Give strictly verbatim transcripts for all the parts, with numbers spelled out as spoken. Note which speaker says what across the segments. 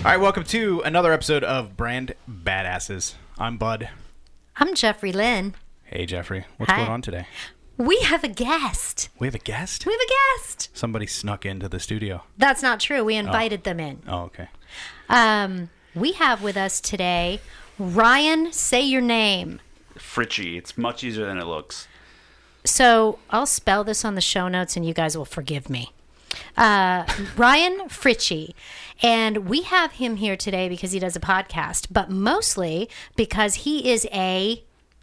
Speaker 1: All right, welcome to another episode of Brand Badasses. I'm Bud.
Speaker 2: I'm Jeffrey Lynn.
Speaker 1: Hey, Jeffrey. What's
Speaker 2: Hi.
Speaker 1: going on today?
Speaker 2: We have a guest.
Speaker 1: We have a guest?
Speaker 2: We have a guest.
Speaker 1: Somebody snuck into the studio.
Speaker 2: That's not true. We invited them in.
Speaker 1: Oh, okay.
Speaker 2: Um, we have with us today Ryan. Say your name.
Speaker 3: Fritchie. It's much easier than it looks.
Speaker 2: So I'll spell this on the show notes, and you guys will forgive me. Uh, Ryan Fritchie. And we have him here today because he does a podcast, but mostly because he is a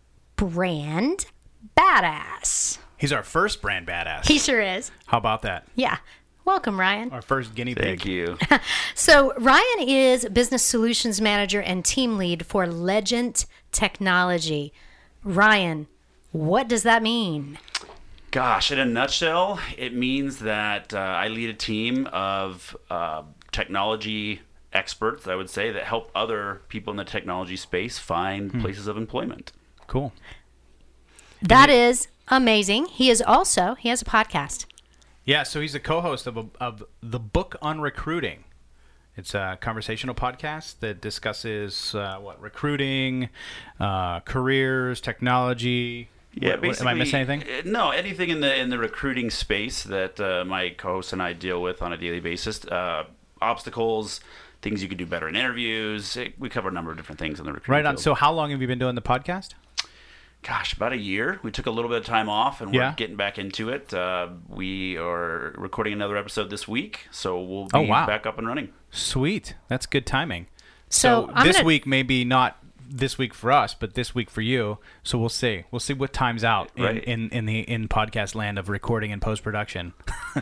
Speaker 2: brand badass.
Speaker 1: He's our first brand badass.
Speaker 2: He sure is.
Speaker 1: How about that?
Speaker 2: Yeah. Welcome, Ryan.
Speaker 1: Our first guinea pig.
Speaker 3: Thank you.
Speaker 2: So Ryan is Business Solutions Manager and Team Lead for Legend Technology. Ryan, what does that mean?
Speaker 3: Gosh, in a nutshell, it means that uh, I lead a team of uh, technology experts, I would say, that help other people in the technology space find
Speaker 1: Hmm.
Speaker 3: places of employment.
Speaker 1: Cool.
Speaker 2: That is amazing. He is also, he has a podcast.
Speaker 1: Yeah, so he's the co-host of, a, of The Book on Recruiting. It's a conversational podcast that discusses, uh, what, recruiting, uh, careers, technology.
Speaker 3: Yeah,
Speaker 1: What- what-
Speaker 3: basically.
Speaker 1: am I missing anything?
Speaker 3: uh, No, anything in the in the recruiting space that uh, my co-host and I deal with on a daily basis. Uh, obstacles, things you can do better in interviews. It, we cover a number of different things in the recruiting
Speaker 1: Right on.
Speaker 3: field.
Speaker 1: So how long have you been doing the podcast?
Speaker 3: Gosh, about a year. We took a little bit of time off, and we're
Speaker 1: Yeah.
Speaker 3: getting back into it. Uh, we are recording another episode this week, so we'll be
Speaker 1: Oh, wow.
Speaker 3: back up and running.
Speaker 1: Sweet. That's good timing.
Speaker 2: So,
Speaker 1: So,
Speaker 2: I'm
Speaker 1: this
Speaker 2: gonna-
Speaker 1: week, maybe not this week for us, but this week for you. So we'll see. We'll see what time's out in,
Speaker 3: Right.
Speaker 1: in, in the in podcast land of recording and post-production.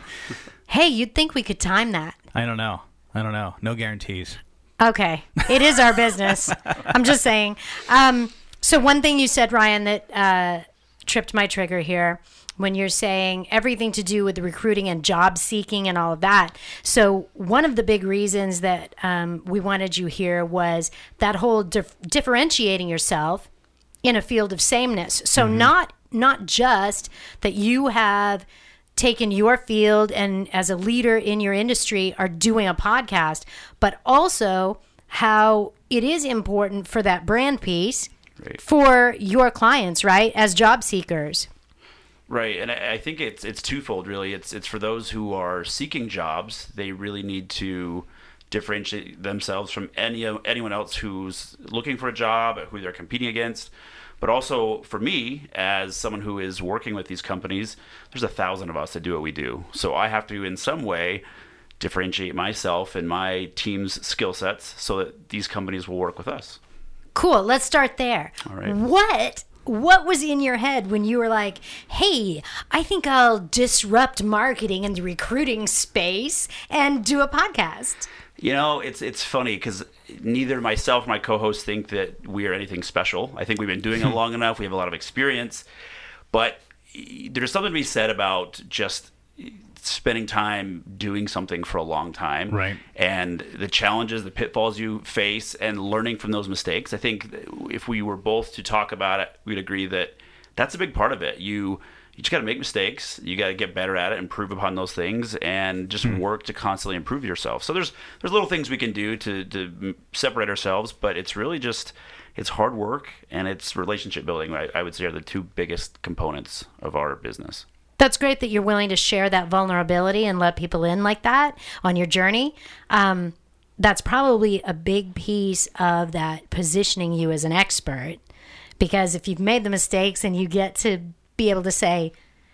Speaker 2: Hey, you'd think we could time that.
Speaker 1: I don't know. I don't know. No guarantees.
Speaker 2: Okay. It is our business. I'm just saying. Um, so one thing you said, Ryan, that uh, tripped my trigger here when you're saying everything to do with the recruiting and job seeking and all of that. So one of the big reasons that um, we wanted you here was that whole dif- differentiating yourself in a field of sameness. So not not just that you have taken your field and as a leader in your industry are doing a podcast, but also how it is important for that brand piece
Speaker 3: Right.
Speaker 2: for your clients, right? As job seekers.
Speaker 3: Right, and I I think it's it's twofold, really. It's it's for those who are seeking jobs. They really need to differentiate themselves from any anyone else who's looking for a job, who they're competing against. But also for me, as someone who is working with these companies, there's a thousand of us that do what we do. So I have to, in some way, differentiate myself and my team's skill sets so that these companies will work with us.
Speaker 2: Cool. Let's start there.
Speaker 3: All right.
Speaker 2: What what was in your head when you were like, "Hey, I think I'll disrupt marketing in the recruiting space and do a podcast"?
Speaker 3: You know, it's it's funny because neither myself or my co-host think that we are anything special. I think we've been doing it long enough. We have a lot of experience. But there's something to be said about just spending time doing something for a long time.
Speaker 1: Right.
Speaker 3: And the challenges, the pitfalls you face, and learning from those mistakes. I think if we were both to talk about it, we'd agree that that's a big part of it. You you just got to make mistakes. You got to get better at it, improve upon those things, and just work to constantly improve yourself. So there's there's little things we can do to to separate ourselves, but it's really just it's hard work and it's relationship building. I, I would say are the two biggest components of our business.
Speaker 2: That's great that you're willing to share that vulnerability and let people in like that on your journey. Um, that's probably a big piece of that positioning you as an expert, because if you've made the mistakes and you get to be able to say,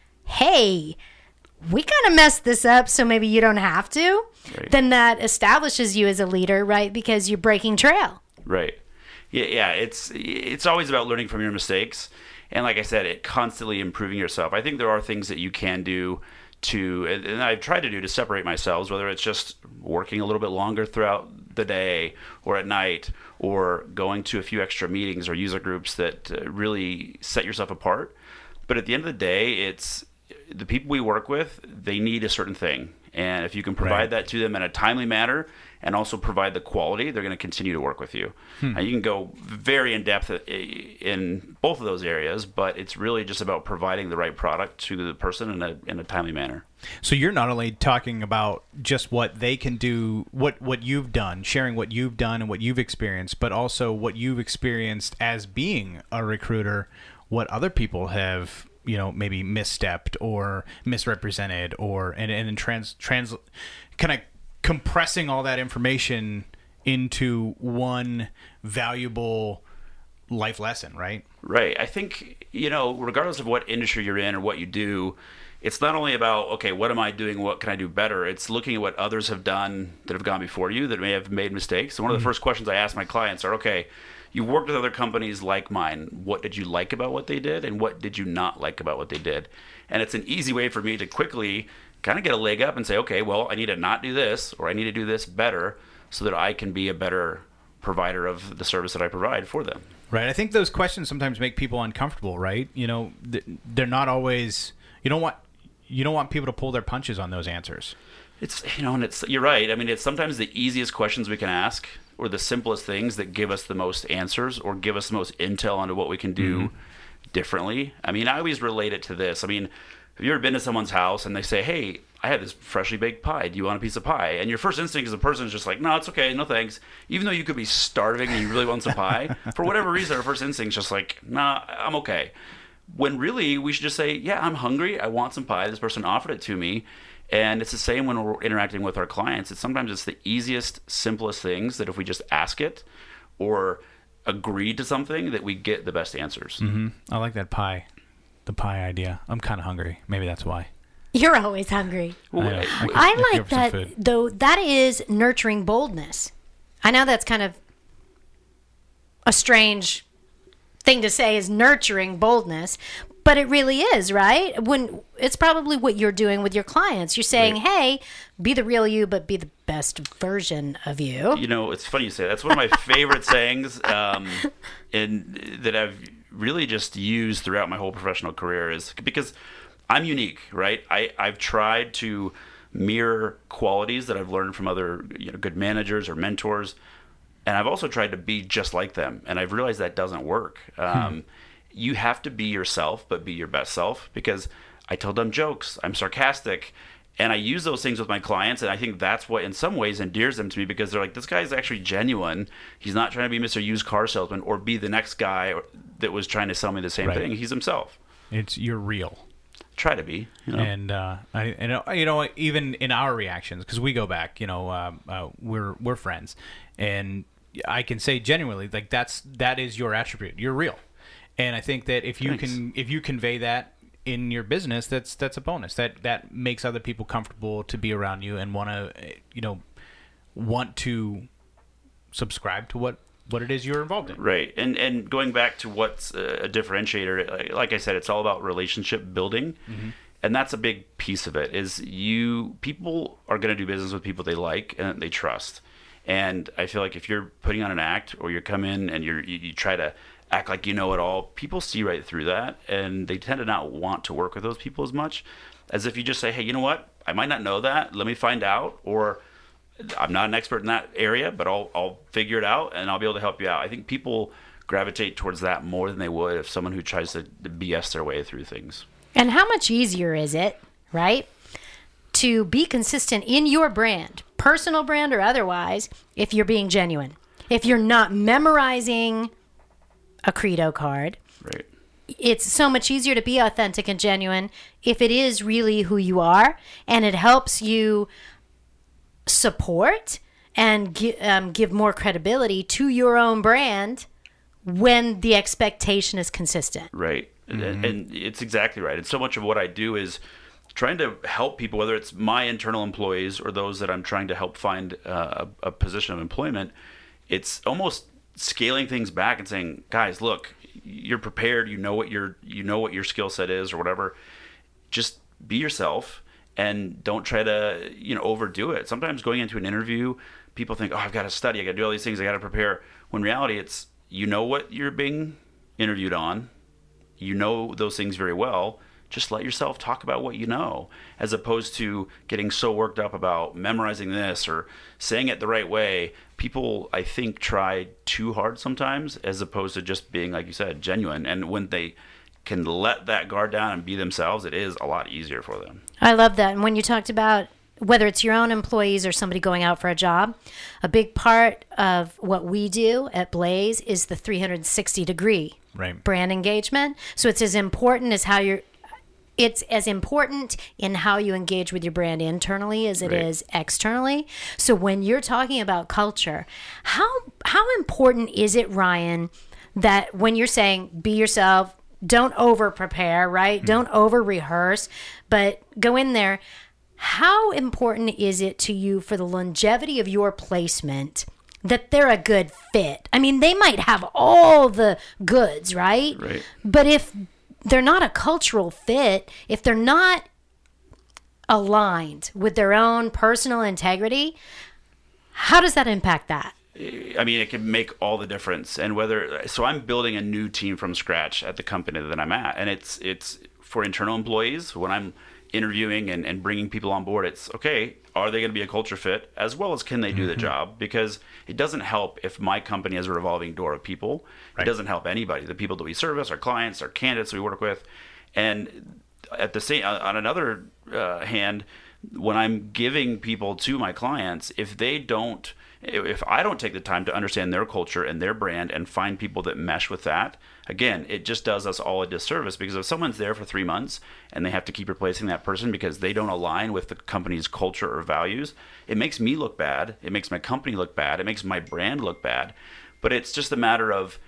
Speaker 2: hey, we kind of messed this up, so maybe you don't have to,
Speaker 3: Right.
Speaker 2: then that establishes you as a leader, right? Because you're breaking trail.
Speaker 3: Right. Yeah, yeah. It's it's always about learning from your mistakes, and like I said, it constantly improving yourself. I think there are things that you can do to, and and I've tried to do to separate myself, whether it's just working a little bit longer throughout the day or at night, or going to a few extra meetings or user groups that uh, really set yourself apart. But at the end of the day, it's the people we work with, they need a certain thing. And if you can provide
Speaker 1: Right.
Speaker 3: that to them in a timely manner and also provide the quality, they're going to continue to work with you.
Speaker 1: Hmm.
Speaker 3: Uh, you can go very in depth in both of those areas, but it's really just about providing the right product to the person in a in a timely manner.
Speaker 1: So you're not only talking about just what they can do, what what you've done, sharing what you've done and what you've experienced, but also what you've experienced as being a recruiter, what other people have, you know, maybe misstepped or misrepresented, or and and in trans trans kind of compressing all that information into one valuable life lesson, right?
Speaker 3: Right. I think, you know, regardless of what industry you're in or what you do, it's not only about, okay, what am I doing? What can I do better? It's looking at what others have done that have gone before you that may have made mistakes. So one of the first questions I ask my clients are, okay, you worked with other companies like mine. What did you like about what they did? And what did you not like about what they did? And it's an easy way for me to quickly kind of get a leg up and say, okay, well, I need to not do this, or I need to do this better so that I can be a better provider of the service that I provide for them.
Speaker 1: Right. I think those questions sometimes make people uncomfortable, right? You know, th- they're not always, you don't want, you don't want people to pull their punches on those answers.
Speaker 3: It's, you know, and it's, you're right. I mean, it's sometimes the easiest questions we can ask, or the simplest things that give us the most answers or give us the most intel onto what we can do mm-hmm. differently. I mean, I always relate it to this. I mean, have you ever been to someone's house and they say, hey, I had this freshly baked pie. Do you want a piece of pie? And your first instinct as a person is just like, no, it's okay. No, thanks. Even though you could be starving and you really want some pie, for whatever reason, our first instinct is just like, nah, I'm okay. When really we should just say, yeah, I'm hungry. I want some pie. This person offered it to me. And it's the same when we're interacting with our clients. It's sometimes it's the easiest, simplest things that if we just ask it or agree to something, that we get the best answers.
Speaker 1: Mm-hmm. I like that pie, the pie idea. I'm kind of hungry. Maybe that's why.
Speaker 2: You're always hungry.
Speaker 1: I, I, could,
Speaker 2: I like that, though. That is nurturing boldness. I know that's kind of a strange thing to say, is nurturing boldness, but it really is, right? When it's probably what you're doing with your clients. You're saying, right. Hey, be the real you, but be the best version of you.
Speaker 3: You know, it's funny you say that. That's one of my favorite sayings, um, and that I've really just used throughout my whole professional career, is because I'm unique, right? I, I've tried to mirror qualities that I've learned from other, you know, good managers or mentors, and I've also tried to be just like them, and I've realized that doesn't work. Um, hmm. You have to be yourself, but be your best self, because I tell dumb jokes, I'm sarcastic, and I use those things with my clients, and I think that's what in some ways endears them to me, because they're like, this guy's actually genuine. He's not trying to be Mister Used Car Salesman or be the next guy that was trying to sell me the same
Speaker 1: right.
Speaker 3: thing. He's himself.
Speaker 1: It's you're real.
Speaker 3: Try to be, you know?
Speaker 1: And uh, I, and you know, even in our reactions, because we go back, you know, uh, uh, we're we're friends, and I can say genuinely, like that's that is your attribute. You're real, and I think that if you
Speaker 3: Thanks.
Speaker 1: can if you convey that in your business, that's that's a bonus. That that makes other people comfortable to be around you and want to, you know, want to subscribe to what. what it is you're involved in.
Speaker 3: Right. And and going back to what's a differentiator, like I said, it's all about relationship building. Mm-hmm. And that's a big piece of it, is you people are going to do business with people they like and they trust. And I feel like if you're putting on an act, or you come in and you're, you, you try to act like you know it all, people see right through that, and they tend to not want to work with those people as much as if you just say, hey, you know what? I might not know that. Let me find out. Or I'm not an expert in that area, but I'll I'll figure it out and I'll be able to help you out. I think people gravitate towards that more than they would if someone who tries to B S their way through things.
Speaker 2: And how much easier is it, right, to be consistent in your brand, personal brand or otherwise, if you're being genuine? If you're not memorizing a Credo card,
Speaker 3: right?
Speaker 2: It's so much easier to be authentic and genuine if it is really who you are, and it helps you support and gi- um, give more credibility to your own brand when the expectation is consistent.
Speaker 3: Right. Mm-hmm. And, and it's exactly right. And so much of what I do is trying to help people, whether it's my internal employees or those that I'm trying to help find uh, a, a position of employment. It's almost scaling things back and saying, guys, look, you're prepared. You know what your you know what your skill set is or whatever. Just be yourself. And don't try to, you know, overdo it. Sometimes going into an interview, people think, oh, I've got to study. I got to do all these things. I got to prepare. When in reality, it's, you know what you're being interviewed on. You know those things very well. just let yourself talk about what you know, as opposed to getting so worked up about memorizing this or saying it the right way. People, I think, try too hard sometimes, as opposed to just being, like you said, genuine. And when they can let that guard down and be themselves, it is a lot easier for them.
Speaker 2: I love that. And when you talked about whether it's your own employees or somebody going out for a job, a big part of what we do at Blaze is the three hundred sixty degree
Speaker 1: right.
Speaker 2: brand engagement. So it's as important as how you're, it's as important in how you engage with your brand internally as it
Speaker 3: Right.
Speaker 2: is externally. So when you're talking about culture, how how important is it, Ryan, that when you're saying be yourself, don't over prepare, right? Mm. Don't over rehearse, but go in there. How important is it to you for the longevity of your placement that they're a good fit? I mean, they might have all the goods, right?
Speaker 3: Right.
Speaker 2: But if they're not a cultural fit, if they're not aligned with their own personal integrity, how does that impact that?
Speaker 3: I mean, it can make all the difference. And whether, so I'm building a new team from scratch at the company that I'm at, and it's it's for internal employees. When I'm interviewing and, and bringing people on board, it's okay, are they going to be a culture fit, as well as can they do mm-hmm. the job? Because it doesn't help if my company has a revolving door of people. Right. It doesn't help anybody, the people that we service, our clients, our candidates we work with. And at the same, on another uh, hand, when I'm giving people to my clients, if they don't, if I don't take the time to understand their culture and their brand and find people that mesh with that, again, it just does us all a disservice. Because if someone's there for three months and they have to keep replacing that person because they don't align with the company's culture or values, it makes me look bad. It makes my company look bad. It makes my brand look bad. But it's just a matter of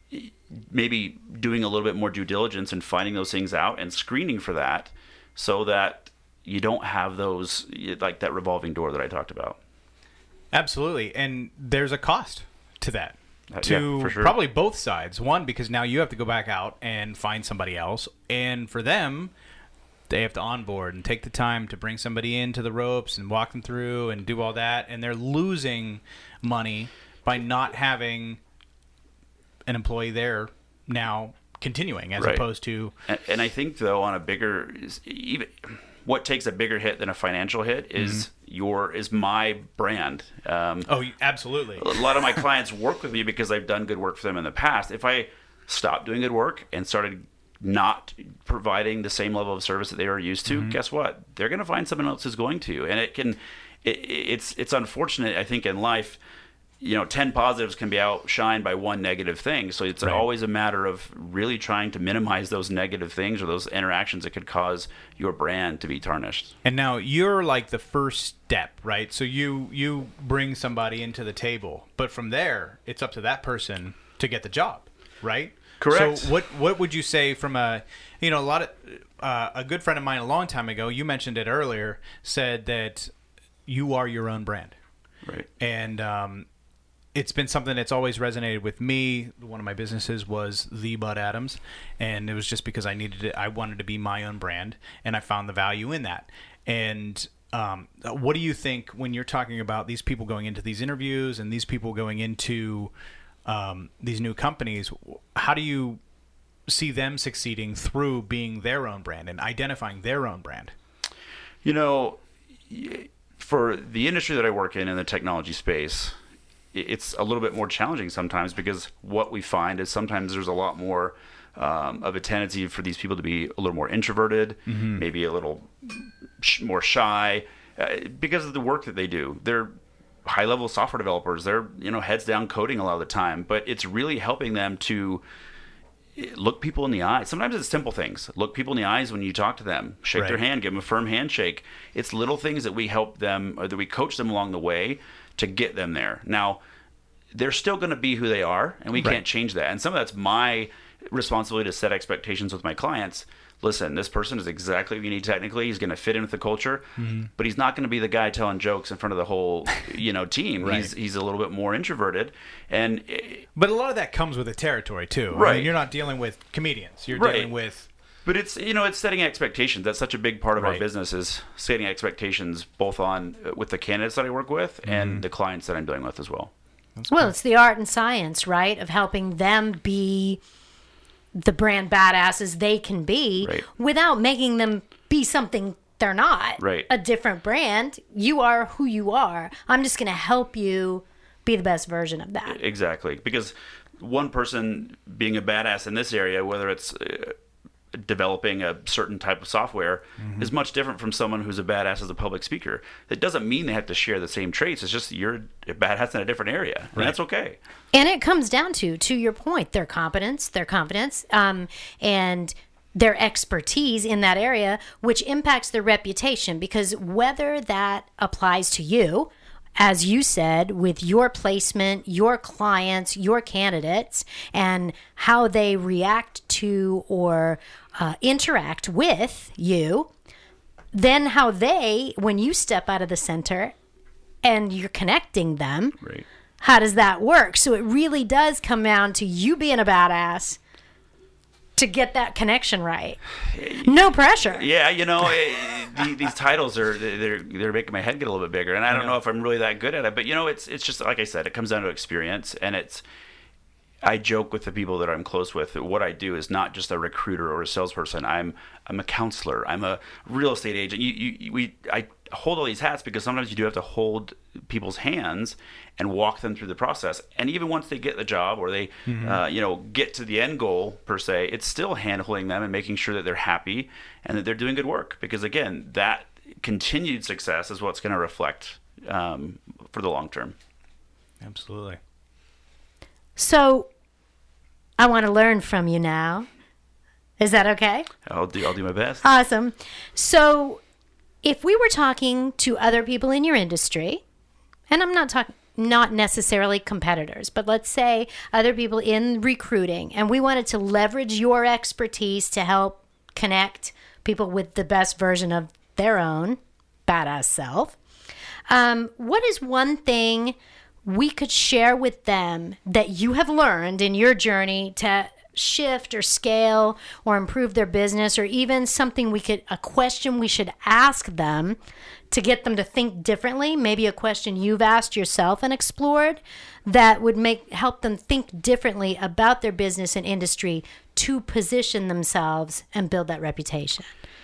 Speaker 3: maybe doing a little bit more due diligence and finding those things out and screening for that, so that you don't have those, like that revolving door that I talked about.
Speaker 1: Absolutely. And there's a cost to that.
Speaker 3: Uh,
Speaker 1: to
Speaker 3: yeah, for sure.
Speaker 1: Probably both sides. One, because now you have to go back out and find somebody else. And for them, they have to onboard and take the time to bring somebody into the ropes and walk them through and do all that. And they're losing money by not having an employee there now continuing, as
Speaker 3: right.
Speaker 1: opposed to...
Speaker 3: And, and I think, though, on a bigger... even what takes a bigger hit than a financial hit is mm-hmm. your is my brand. Um,
Speaker 1: oh, absolutely.
Speaker 3: A lot of my clients work with me because I've done good work for them in the past. If I stopped doing good work and started not providing the same level of service that they were used to, mm-hmm. guess what? They're going to find someone else who's going to. And it can, it, it's it's unfortunate, I think, in life. You know, ten positives can be outshined by one negative thing. So it's right. always a matter of really trying to minimize those negative things or those interactions that could cause your brand to be tarnished.
Speaker 1: And now you're like the first step, right? So you you bring somebody into the table, but from there, it's up to that person to get the job, right?
Speaker 3: Correct.
Speaker 1: So what what would you say from a, you know, a lot of, uh, a good friend of mine a long time ago, you mentioned it earlier, said that you are your own brand.
Speaker 3: Right.
Speaker 1: And, um, it's been something that's always resonated with me. One of my businesses was The Bud Adams, and it was just because I needed it. I wanted to be my own brand, and I found the value in that. And um, what do you think when you're talking about these people going into these interviews and these people going into um, these new companies? How do you see them succeeding through being their own brand and identifying their own brand?
Speaker 3: You know, for the industry that I work in, in the technology space, it's a little bit more challenging sometimes, because what we find is sometimes there's a lot more um, of a tendency for these people to be a little more introverted, mm-hmm. maybe a little sh- more shy, uh, because of the work that they do. They're high-level software developers. They're, you know, heads down coding a lot of the time, but it's really helping them to look people in the eyes. Sometimes it's simple things. Look people in the eyes when you talk to them. Shake
Speaker 1: right.
Speaker 3: their hand. Give them a firm handshake. It's little things that we help them, or that we coach them along the way to get them there. Now, they're still going to be who they are, and we right. can't change that. And some of that's my responsibility to set expectations with my clients. Listen, this person is exactly what you need technically. He's going to fit in with the culture, mm-hmm. but he's not going to be the guy telling jokes in front of the whole, you know, team. right. He's he's a little bit more introverted, and it,
Speaker 1: but a lot of that comes with the territory too.
Speaker 3: Right,
Speaker 1: I mean, you're not dealing with comedians. You're
Speaker 3: right.
Speaker 1: dealing with.
Speaker 3: But it's, you know, it's setting expectations. That's such a big part of
Speaker 1: right.
Speaker 3: our business, is setting expectations both on with the candidates that I work with mm-hmm. and the clients that I'm dealing with as well.
Speaker 2: That's well, cool. It's the art and science, right, of helping them be the brand badasses they can be
Speaker 3: Right.
Speaker 2: without making them be something they're not.
Speaker 3: Right.
Speaker 2: A different brand. You are who you are. I'm just going to help you be the best version of that.
Speaker 3: Exactly. Because one person being a badass in this area, whether it's uh, developing a certain type of software, mm-hmm. is much different from someone who's a badass as a public speaker. That doesn't mean they have to share the same traits. It's just you're a badass in a different area. And
Speaker 1: right.
Speaker 3: that's okay.
Speaker 2: And it comes down to, to your point, their competence, their confidence, um, and their expertise in that area, which impacts their reputation. Because whether that applies to you, as you said, with your placement, your clients, your candidates, and how they react to or uh, interact with you, then how they, when you step out of the center and you're connecting them,
Speaker 3: Right.
Speaker 2: how does that work? So it really does come down to you being a badass to get that connection right. No pressure.
Speaker 3: Yeah, you know, it, the, these titles are they're they're making my head get a little bit bigger, and I don't know if I'm really that good at it. But you know, it's it's just like I said, it comes down to experience, and it's. I joke with the people that I'm close with that what I do is not just a recruiter or a salesperson. I'm I'm a counselor. I'm a real estate agent. You, you we I hold all these hats because sometimes you do have to hold people's hands and walk them through the process. And even once they get the job or they mm-hmm. uh, you know get to the end goal per se, it's still hand-holding them and making sure that they're happy and that they're doing good work. Because again, that continued success is what's going to reflect um, for the long term.
Speaker 1: Absolutely.
Speaker 2: So I want to learn from you now. Is that okay?
Speaker 3: I'll do I'll do my best.
Speaker 2: Awesome. So if we were talking to other people in your industry, and I'm not talking not necessarily competitors, but let's say other people in recruiting, and we wanted to leverage your expertise to help connect people with the best version of their own badass self. Um, what is one thing we could share with them that you have learned in your journey to shift or scale or improve their business, or even something we could, a question we should ask them to get them to think differently, maybe a question you've asked yourself and explored that would make help them think differently about their business and industry to position themselves and build that reputation?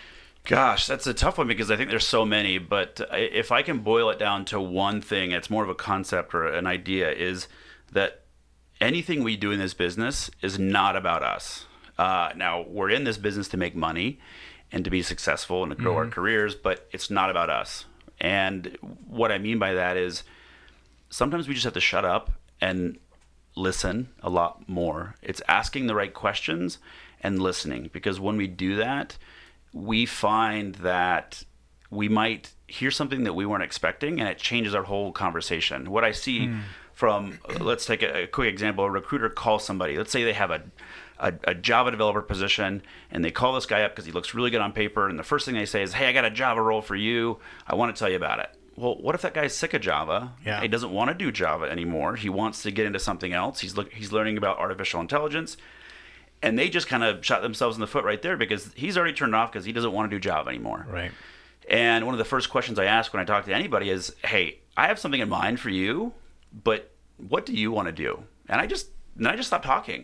Speaker 3: Gosh, that's a tough one because I think there's so many, but if I can boil it down to one thing, it's more of a concept or an idea, is that anything we do in this business is not about us. Uh, now, we're in this business to make money and to be successful and to grow mm-hmm. our careers, but it's not about us. And what I mean by that is sometimes we just have to shut up and listen a lot more. It's asking the right questions and listening, because when we do that, we find that we might hear something that we weren't expecting, and it changes our whole conversation. What I see mm. from, let's take a, a quick example, a recruiter calls somebody. Let's say they have a, a, a Java developer position, and they call this guy up because he looks really good on paper, and the first thing they say is, hey, I got a Java role for you. I want to tell you about it. Well, what if that guy's sick of Java?
Speaker 1: Yeah.
Speaker 3: He doesn't want to do Java anymore. He wants to get into something else. He's look, he's learning about artificial intelligence. And they just kind of shot themselves in the foot right there because he's already turned off because he doesn't want to do Java anymore.
Speaker 1: Right.
Speaker 3: And one of the first questions I ask when I talk to anybody is, hey, I have something in mind for you, but what do you want to do? And I just, and I just stopped talking.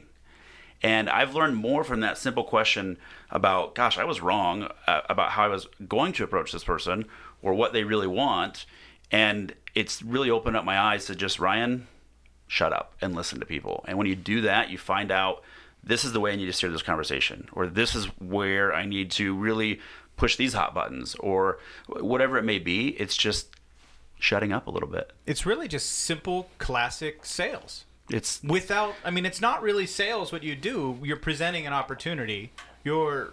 Speaker 3: And I've learned more from that simple question about, gosh, I was wrong uh, about how I was going to approach this person or what they really want. And it's really opened up my eyes to just, Ryan, shut up and listen to people. And when you do that, you find out, this is the way I need to steer this conversation, or this is where I need to really push these hot buttons, or whatever it may be. It's just shutting up a little bit.
Speaker 1: It's really just simple, classic sales.
Speaker 3: It's
Speaker 1: without, I mean, it's not really sales what you do. You're presenting an opportunity. You're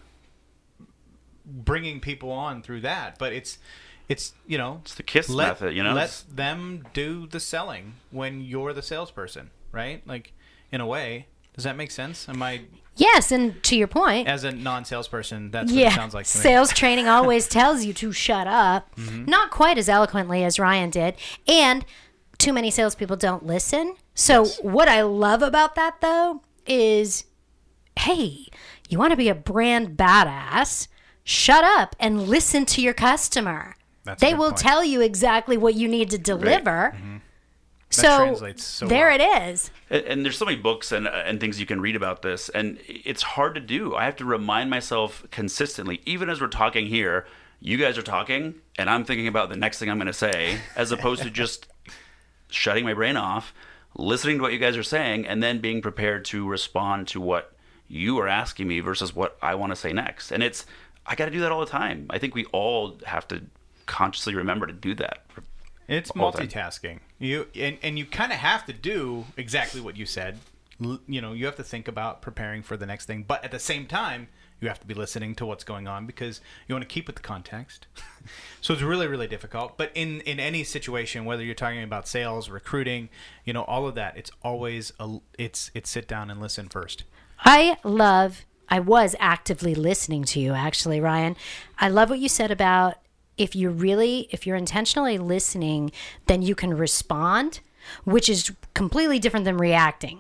Speaker 1: bringing people on through that, but it's, it's you know,
Speaker 3: it's the KISS
Speaker 1: let,
Speaker 3: method, you know.
Speaker 1: Let them do the selling when you're the salesperson, right? Like, in a way. Does that make sense? Am I?
Speaker 2: Yes, and to your point,
Speaker 1: as a non-salesperson, that's
Speaker 2: yeah,
Speaker 1: what it sounds like to me.
Speaker 2: Sales training always tells you to shut up.
Speaker 1: Mm-hmm.
Speaker 2: Not quite as eloquently as Ryan did, and too many salespeople don't listen. So
Speaker 1: yes.
Speaker 2: What I love about that, though, is, hey, you want to be a brand badass? Shut up and listen to your customer.
Speaker 1: That's a
Speaker 2: they
Speaker 1: good
Speaker 2: will
Speaker 1: point.
Speaker 2: tell you exactly what you need to deliver.
Speaker 3: Right.
Speaker 1: Mm-hmm.
Speaker 2: So
Speaker 1: translates so
Speaker 2: there
Speaker 1: well.
Speaker 2: it is.
Speaker 3: And, and there's so many books and and things you can read about this, and it's hard to do. I have to remind myself consistently, even as we're talking here. You guys are talking, and I'm thinking about the next thing I'm going to say, as opposed to just shutting my brain off, listening to what you guys are saying, and then being prepared to respond to what you are asking me versus what I want to say next. And it's, I got to do that all the time. I think we all have to consciously remember to do that.
Speaker 1: It's
Speaker 3: all the time.
Speaker 1: multitasking. You and, and you kind of have to do exactly what you said. L- You know, you have to think about preparing for the next thing, but at the same time, you have to be listening to what's going on because you want to keep with the context. So it's really, really difficult. But in, in any situation, whether you're talking about sales, recruiting, you know, all of that, it's always a, it's it's sit down and listen first.
Speaker 2: I love, I was actively listening to you, actually, Ryan. I love what you said about if you're really, if you're intentionally listening, then you can respond, which is completely different than reacting.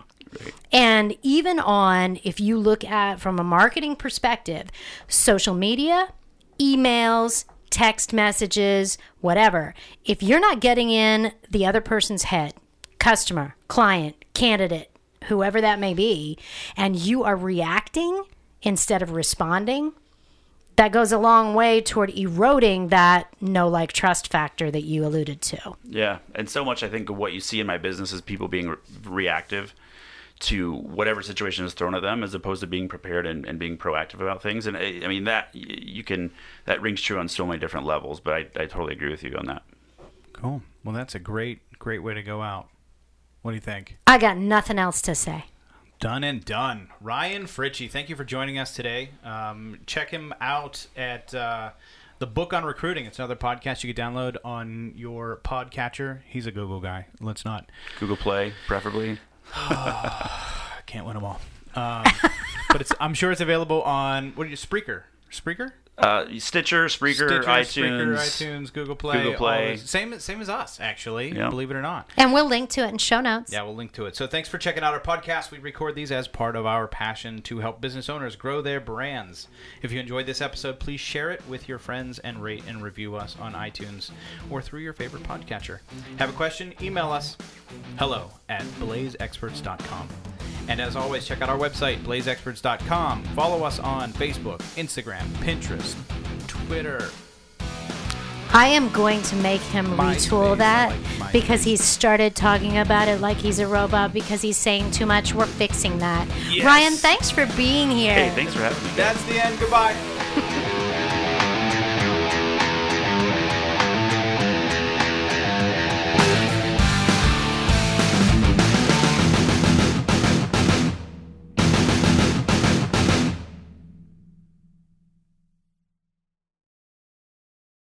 Speaker 2: And even on, if you look at from a marketing perspective, social media, emails, text messages, whatever, if you're not getting in the other person's head, customer, client, candidate, whoever that may be, and you are reacting instead of responding, that goes a long way toward eroding that know, like, trust factor that you alluded to.
Speaker 3: Yeah, and so much I think of what you see in my business is people being re- reactive to whatever situation is thrown at them, as opposed to being prepared and, and being proactive about things. And I, I mean that you can that rings true on so many different levels. But I, I totally agree with you on that.
Speaker 1: Cool. Well, that's a great, great way to go out. What do you think?
Speaker 2: I got nothing else to say.
Speaker 1: Done and done. Ryan Fritchie, thank you for joining us today. Um, check him out at uh, the Book on Recruiting. It's another podcast you can download on your podcatcher. He's a Google guy. Let's not.
Speaker 3: Google Play, preferably.
Speaker 1: Can't win them all. Um, but it's, I'm sure it's available on, what are you, Spreaker? Spreaker?
Speaker 3: Uh, Stitcher, Spreaker,
Speaker 1: Stitcher,
Speaker 3: iTunes,
Speaker 1: Spreaker, iTunes, Google Play.
Speaker 3: Google Play.
Speaker 1: all those- Same, same as us, actually,
Speaker 3: Yeah.
Speaker 1: believe it or not.
Speaker 2: And we'll link to it in show notes.
Speaker 1: Yeah, we'll link to it. So thanks for checking out our podcast. We record these as part of our passion to help business owners grow their brands. If you enjoyed this episode, please share it with your friends and rate and review us on iTunes or through your favorite podcatcher. Have a question? Email us. Hello at blaze experts dot com. And as always, check out our website, blaze experts dot com. Follow us on Facebook, Instagram, Pinterest, Twitter.
Speaker 2: I am going to make him
Speaker 1: MySpace,
Speaker 2: retool
Speaker 1: I
Speaker 2: that
Speaker 1: like MySpace.
Speaker 2: because he's started talking about it like he's a robot because he's saying too much. We're fixing that.
Speaker 1: Yes.
Speaker 2: Ryan, thanks for being here.
Speaker 3: Hey, thanks for having me.
Speaker 1: That's the end. Goodbye.